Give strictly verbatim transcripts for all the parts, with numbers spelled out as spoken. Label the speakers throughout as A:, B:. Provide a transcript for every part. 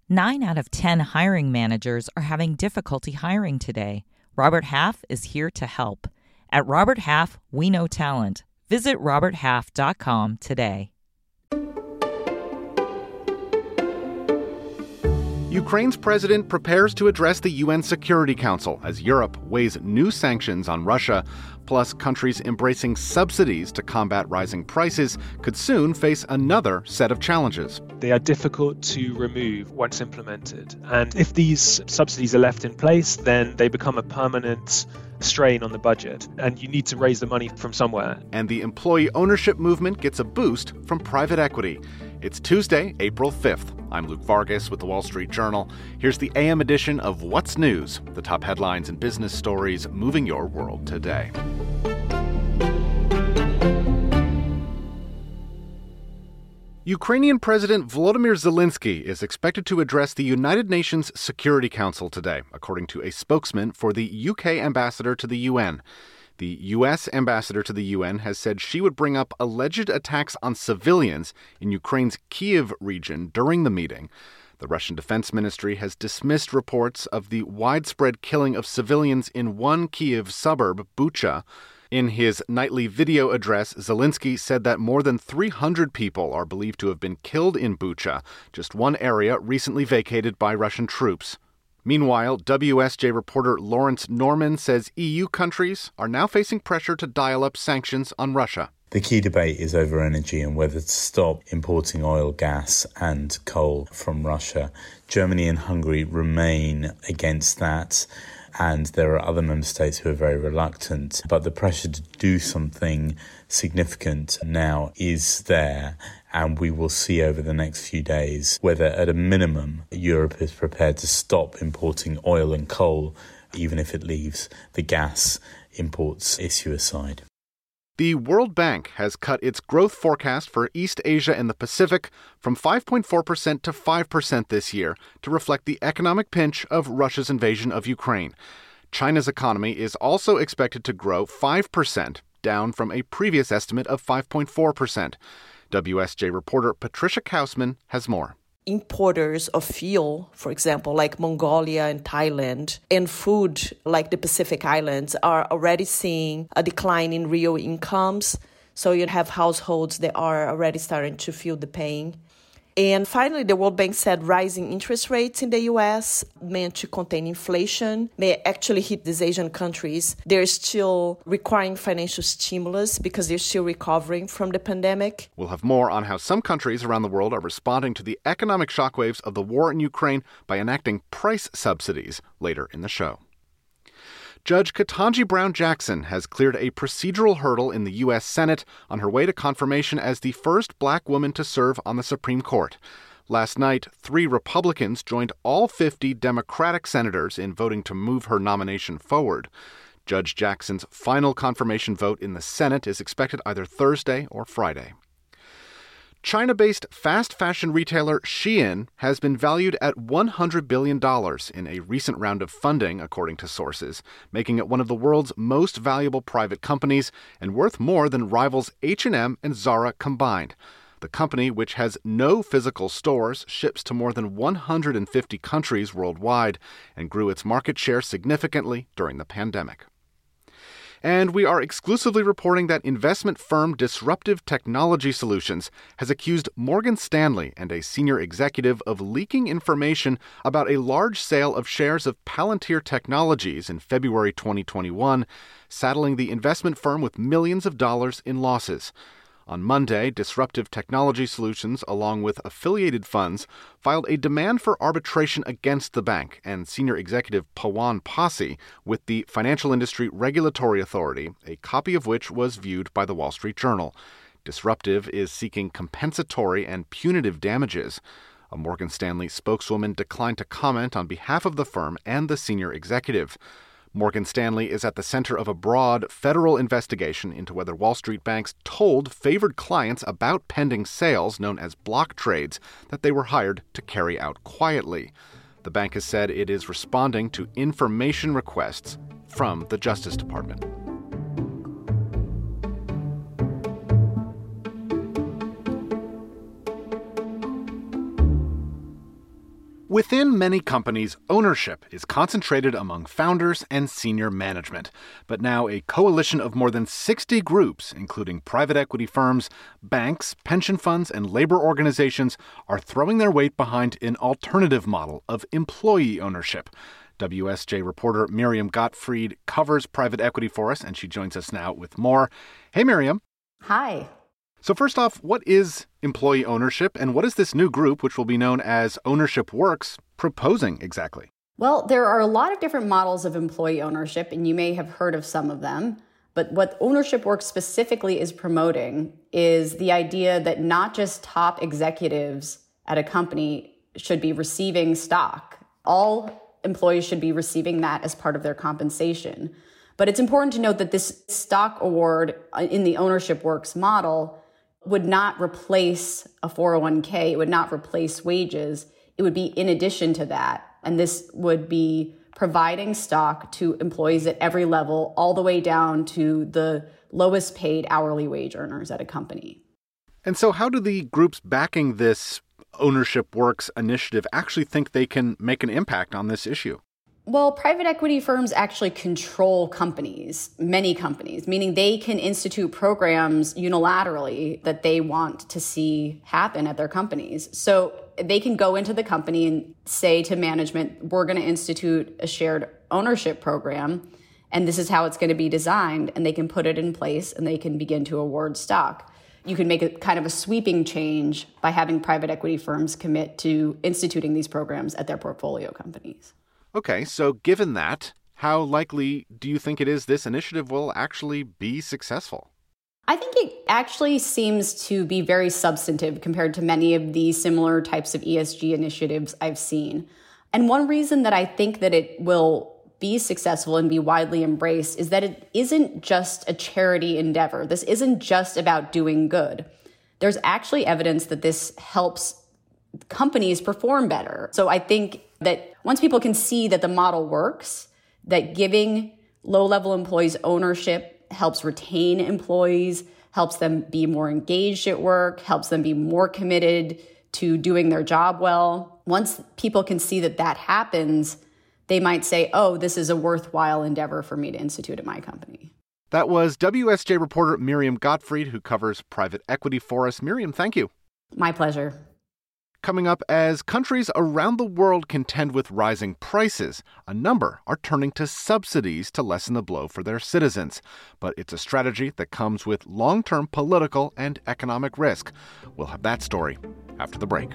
A: Nine out of ten hiring managers are having difficulty hiring today. Robert Half is here to help. At Robert Half, we know talent. Visit robert half dot com today.
B: Ukraine's president prepares to address the U N Security Council as Europe weighs new sanctions on Russia. Plus, countries embracing subsidies to combat rising prices could soon face another set of challenges.
C: They are difficult to remove once implemented. And if these subsidies are left in place, then they become a permanent strain on the budget. And you need to raise the money from somewhere.
B: And the employee ownership movement gets a boost from private equity. It's Tuesday, April fifth. I'm Luke Vargas with The Wall Street Journal. Here's the A M edition of What's News, the top headlines and business stories moving your world today. Ukrainian President Volodymyr Zelensky is expected to address the United Nations Security Council today, according to a spokesman for the U K ambassador to the U N. The U S ambassador to the U N has said she would bring up alleged attacks on civilians in Ukraine's Kyiv region during the meeting. The Russian Defense Ministry has dismissed reports of the widespread killing of civilians in one Kyiv suburb, Bucha. In his nightly video address, Zelensky said that more than three hundred people are believed to have been killed in Bucha, just one area recently vacated by Russian troops. Meanwhile, W S J reporter Lawrence Norman says E U countries are now facing pressure to dial up sanctions on Russia.
D: The key debate is over energy and whether to stop importing oil, gas and coal from Russia. Germany and Hungary remain against that, and there are other member states who are very reluctant. But the pressure to do something significant now is there, and we will see over the next few days whether, at a minimum, Europe is prepared to stop importing oil and coal, even if it leaves the gas imports issue aside.
B: The World Bank has cut its growth forecast for East Asia and the Pacific from five point four percent to five percent this year to reflect the economic pinch of Russia's invasion of Ukraine. China's economy is also expected to grow five percent, down from a previous estimate of five point four percent. W S J reporter Patricia Kausman has more.
E: Importers of fuel, for example, like Mongolia and Thailand, and food like the Pacific Islands are already seeing a decline in real incomes. So you have households that are already starting to feel the pain. And finally, the World Bank said rising interest rates in the U S meant to contain inflation may actually hit these Asian countries. They're still requiring financial stimulus because they're still recovering from the pandemic.
B: We'll have more on how some countries around the world are responding to the economic shockwaves of the war in Ukraine by enacting price subsidies later in the show. Judge Ketanji Brown Jackson has cleared a procedural hurdle in the U S Senate on her way to confirmation as the first black woman to serve on the Supreme Court. Last night, three Republicans joined all fifty Democratic senators in voting to move her nomination forward. Judge Jackson's final confirmation vote in the Senate is expected either Thursday or Friday. China-based fast fashion retailer Shein has been valued at one hundred billion dollars in a recent round of funding, according to sources, making it one of the world's most valuable private companies and worth more than rivals H and M and Zara combined. The company, which has no physical stores, ships to more than one hundred fifty countries worldwide and grew its market share significantly during the pandemic. And we are exclusively reporting that investment firm Disruptive Technology Solutions has accused Morgan Stanley and a senior executive of leaking information about a large sale of shares of Palantir Technologies in February twenty twenty-one, saddling the investment firm with millions of dollars in losses. On Monday, Disruptive Technology Solutions, along with affiliated funds, filed a demand for arbitration against the bank and senior executive Pawan Passi with the Financial Industry Regulatory Authority, a copy of which was viewed by the Wall Street Journal. Disruptive is seeking compensatory and punitive damages. A Morgan Stanley spokeswoman declined to comment on behalf of the firm and the senior executive. Morgan Stanley is at the center of a broad federal investigation into whether Wall Street banks told favored clients about pending sales, known as block trades, that they were hired to carry out quietly. The bank has said it is responding to information requests from the Justice Department. Within many companies, ownership is concentrated among founders and senior management. But now a coalition of more than sixty groups, including private equity firms, banks, pension funds, and labor organizations, are throwing their weight behind an alternative model of employee ownership. W S J reporter Miriam Gottfried covers private equity for us, and she joins us now with more. Hey, Miriam.
F: Hi.
B: So first off, what is employee ownership, and what is this new group, which will be known as Ownership Works, proposing exactly?
F: Well, there are a lot of different models of employee ownership, and you may have heard of some of them. But what Ownership Works specifically is promoting is the idea that not just top executives at a company should be receiving stock. All employees should be receiving that as part of their compensation. But it's important to note that this stock award in the Ownership Works model would not replace a four oh one k. It would not replace wages. It would be in addition to that. And this would be providing stock to employees at every level, all the way down to the lowest paid hourly wage earners at a company.
B: And so how do the groups backing this Ownership Works initiative actually think they can make an impact on this issue?
F: Well, private equity firms actually control companies, many companies, meaning they can institute programs unilaterally that they want to see happen at their companies. So they can go into the company and say to management, we're going to institute a shared ownership program, and this is how it's going to be designed, and they can put it in place and they can begin to award stock. You can make a kind of a sweeping change by having private equity firms commit to instituting these programs at their portfolio companies.
B: Okay, so given that, how likely do you think it is this initiative will actually be successful?
F: I think it actually seems to be very substantive compared to many of the similar types of E S G initiatives I've seen. And one reason that I think that it will be successful and be widely embraced is that it isn't just a charity endeavor. This isn't just about doing good. There's actually evidence that this helps companies perform better. So I think that once people can see that the model works, that giving low-level employees ownership helps retain employees, helps them be more engaged at work, helps them be more committed to doing their job well. Once people can see that that happens, they might say, oh, this is a worthwhile endeavor for me to institute at my company.
B: That was W S J reporter Miriam Gottfried, who covers private equity for us. Miriam, thank you.
F: My pleasure.
B: Coming up, as countries around the world contend with rising prices, a number are turning to subsidies to lessen the blow for their citizens. But it's a strategy that comes with long-term political and economic risk. We'll have that story after the break.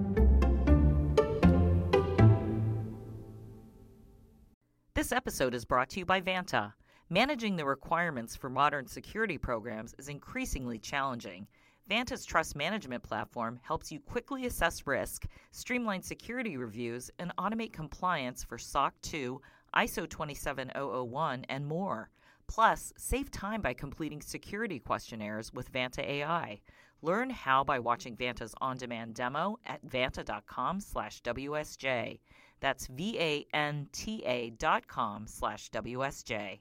A: This episode is brought to you by Vanta. Managing the requirements for modern security programs is increasingly challenging. Vanta's trust management platform helps you quickly assess risk, streamline security reviews, and automate compliance for S O C two, I S O twenty-seven thousand one, and more. Plus, save time by completing security questionnaires with Vanta A I. Learn how by watching Vanta's on-demand demo at vanta.com slash WSJ. That's V-A-N-T-A dot com slash WSJ.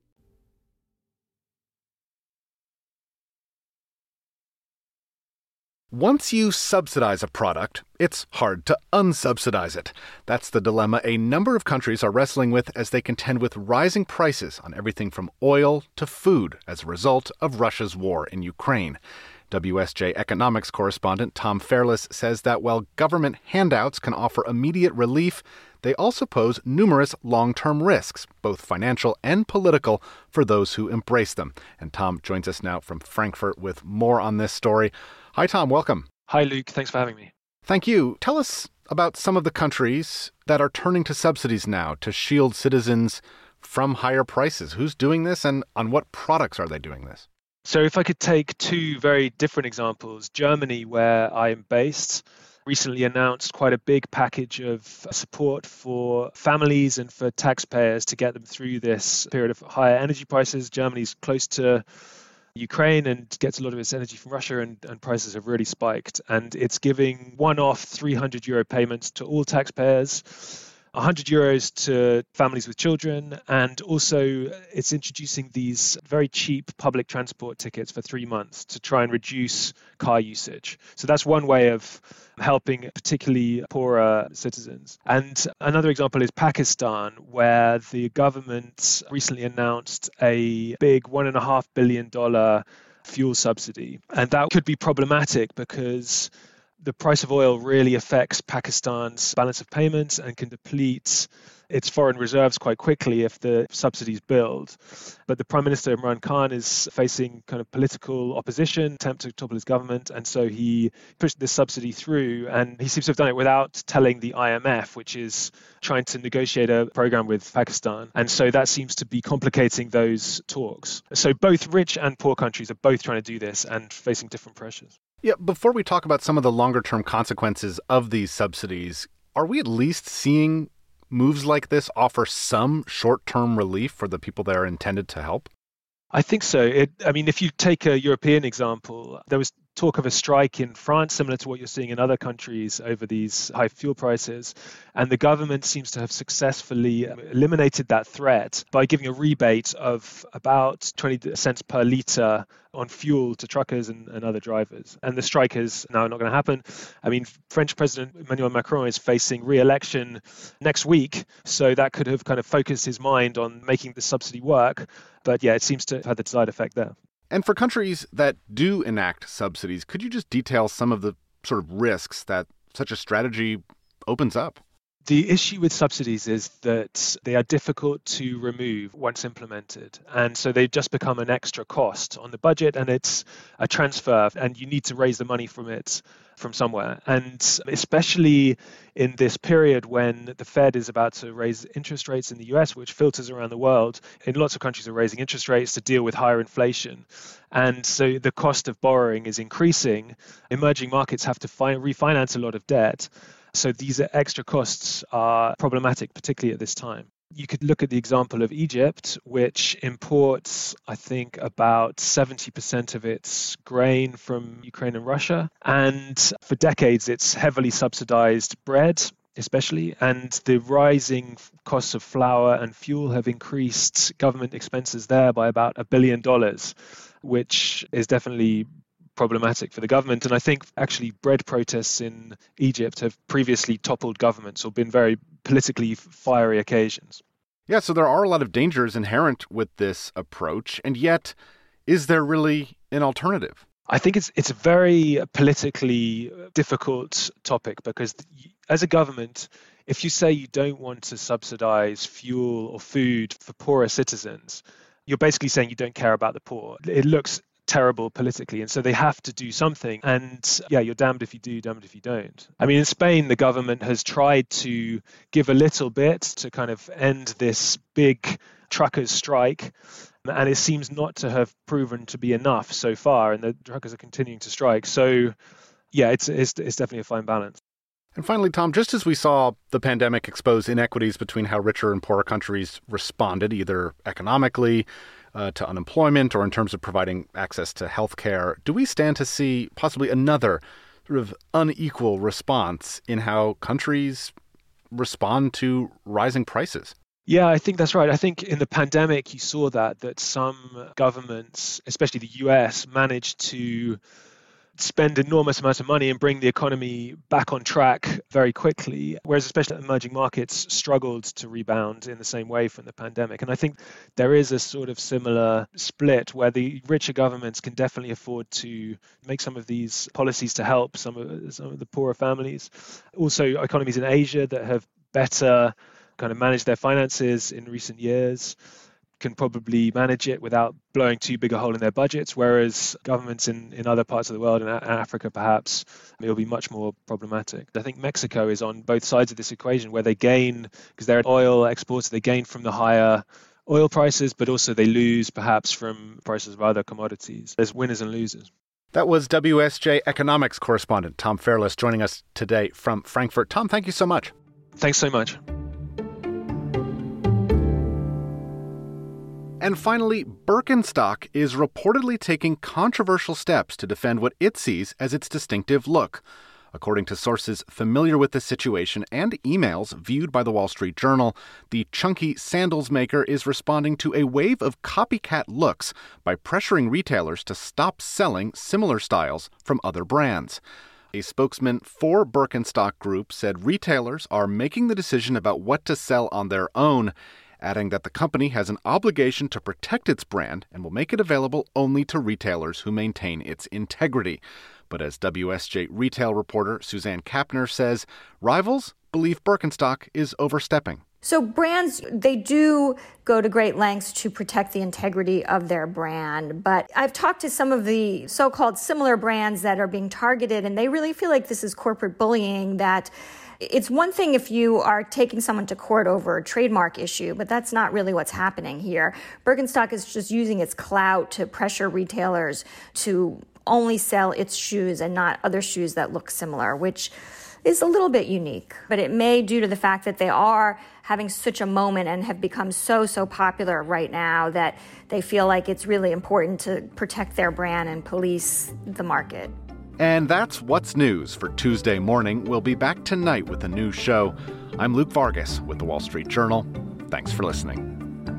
B: Once you subsidize a product, it's hard to unsubsidize it. That's the dilemma a number of countries are wrestling with as they contend with rising prices on everything from oil to food as a result of Russia's war in Ukraine. W S J economics correspondent Tom Fairless says that while government handouts can offer immediate relief, they also pose numerous long-term risks, both financial and political, for those who embrace them. And Tom joins us now from Frankfurt with more on this story. Hi, Tom. Welcome.
C: Hi, Luke. Thanks for having me.
B: Thank you. Tell us about some of the countries that are turning to subsidies now to shield citizens from higher prices. Who's doing this, and on what products are they doing this?
C: So if I could take two very different examples, Germany, where I am based, recently announced quite a big package of support for families and for taxpayers to get them through this period of higher energy prices. Germany's close to Ukraine and gets a lot of its energy from Russia, and, and prices have really spiked. And it's giving one-off three hundred euro payments to all taxpayers. one hundred euros to families with children. And also it's introducing these very cheap public transport tickets for three months to try and reduce car usage. So that's one way of helping particularly poorer citizens. And another example is Pakistan, where the government recently announced a big one and a half billion dollar fuel subsidy. And that could be problematic because the price of oil really affects Pakistan's balance of payments and can deplete its foreign reserves quite quickly if the subsidies build. But the Prime Minister Imran Khan is facing kind of political opposition, attempt to topple his government, and so he pushed this subsidy through, and he seems to have done it without telling the I M F, which is trying to negotiate a program with Pakistan. And so that seems to be complicating those talks. So both rich and poor countries are both trying to do this and facing different pressures.
B: Yeah, before we talk about some of the longer-term consequences of these subsidies, are we at least seeing moves like this offer some short-term relief for the people that are intended to help?
C: I think so. It, I mean, if you take a European example, there was talk of a strike in France, similar to what you're seeing in other countries over these high fuel prices. And the government seems to have successfully eliminated that threat by giving a rebate of about twenty cents per litre on fuel to truckers and, and other drivers. And the strike is now not going to happen. I mean, French President Emmanuel Macron is facing re-election next week. So that could have kind of focused his mind on making the subsidy work. But yeah, it seems to have had the desired effect there.
B: And for countries that do enact subsidies, could you just detail some of the sort of risks that such a strategy opens up?
C: The issue with subsidies is that they are difficult to remove once implemented. And so they just become an extra cost on the budget, and it's a transfer, and you need to raise the money from it from somewhere. And especially in this period when the Fed is about to raise interest rates in the U S, which filters around the world, in lots of countries are raising interest rates to deal with higher inflation. And so the cost of borrowing is increasing. Emerging markets have to fi- refinance a lot of debt. So these extra costs are problematic, particularly at this time. You could look at the example of Egypt, which imports, I think, about seventy percent of its grain from Ukraine and Russia. And for decades, it's heavily subsidized bread, especially. And the rising costs of flour and fuel have increased government expenses there by about a billion dollars, which is definitely problematic for the government. And I think actually bread protests in Egypt have previously toppled governments or been very politically fiery occasions.
B: Yeah, so there are a lot of dangers inherent with this approach. And yet, is there really an alternative?
C: I think it's it's a very politically difficult topic because as a government, if you say you don't want to subsidize fuel or food for poorer citizens, you're basically saying you don't care about the poor. It looks terrible politically, and so they have to do something. And yeah, you're damned if you do, damned if you don't. I mean, in Spain, the government has tried to give a little bit to kind of end this big truckers' strike, and it seems not to have proven to be enough so far, and the truckers are continuing to strike. So yeah, it's it's, it's definitely a fine balance.
B: And finally, Tom, just as we saw the pandemic expose inequities between how richer and poorer countries responded, either economically, Uh, to unemployment, or in terms of providing access to health care, do we stand to see possibly another sort of unequal response in how countries respond to rising prices?
C: Yeah, I think that's right. I think in the pandemic, you saw that, that some governments, especially the U S, managed to spend enormous amounts of money and bring the economy back on track very quickly, whereas especially emerging markets struggled to rebound in the same way from the pandemic. And I think there is a sort of similar split where the richer governments can definitely afford to make some of these policies to help some of, some of the poorer families. Also, economies in Asia that have better kind of managed their finances in recent years can probably manage it without blowing too big a hole in their budgets, whereas governments in, in other parts of the world, in Africa perhaps, it will be much more problematic. I think Mexico is on both sides of this equation where they gain, because they're an oil exporter, they gain from the higher oil prices, but also they lose perhaps from prices of other commodities. There's winners and losers.
B: That was W S J economics correspondent Tom Fairless joining us today from Frankfurt. Tom, thank you so much.
C: Thanks so much.
B: And finally, Birkenstock is reportedly taking controversial steps to defend what it sees as its distinctive look. According to sources familiar with the situation and emails viewed by the Wall Street Journal, the chunky sandals maker is responding to a wave of copycat looks by pressuring retailers to stop selling similar styles from other brands. A spokesman for Birkenstock Group said retailers are making the decision about what to sell on their own, adding that the company has an obligation to protect its brand and will make it available only to retailers who maintain its integrity. But as W S J retail reporter Suzanne Kapner says, rivals believe Birkenstock is overstepping.
G: So brands, they do go to great lengths to protect the integrity of their brand. But I've talked to some of the so-called similar brands that are being targeted, and they really feel like this is corporate bullying, that it's one thing if you are taking someone to court over a trademark issue, but that's not really what's happening here. Birkenstock is just using its clout to pressure retailers to only sell its shoes and not other shoes that look similar, which is a little bit unique. But it may due to the fact that they are having such a moment and have become so, so popular right now that they feel like it's really important to protect their brand and police the market.
B: And that's What's News for Tuesday morning. We'll be back tonight with a new show. I'm Luke Vargas with The Wall Street Journal. Thanks for listening.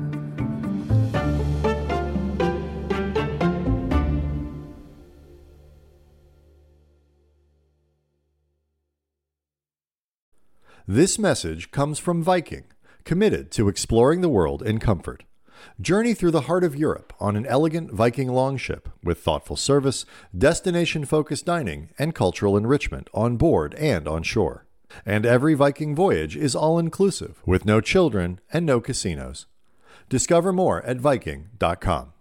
H: This message comes from Viking, committed to exploring the world in comfort. Journey through the heart of Europe on an elegant Viking longship with thoughtful service, destination-focused dining, and cultural enrichment on board and on shore. And every Viking voyage is all-inclusive with no children and no casinos. Discover more at Viking dot com.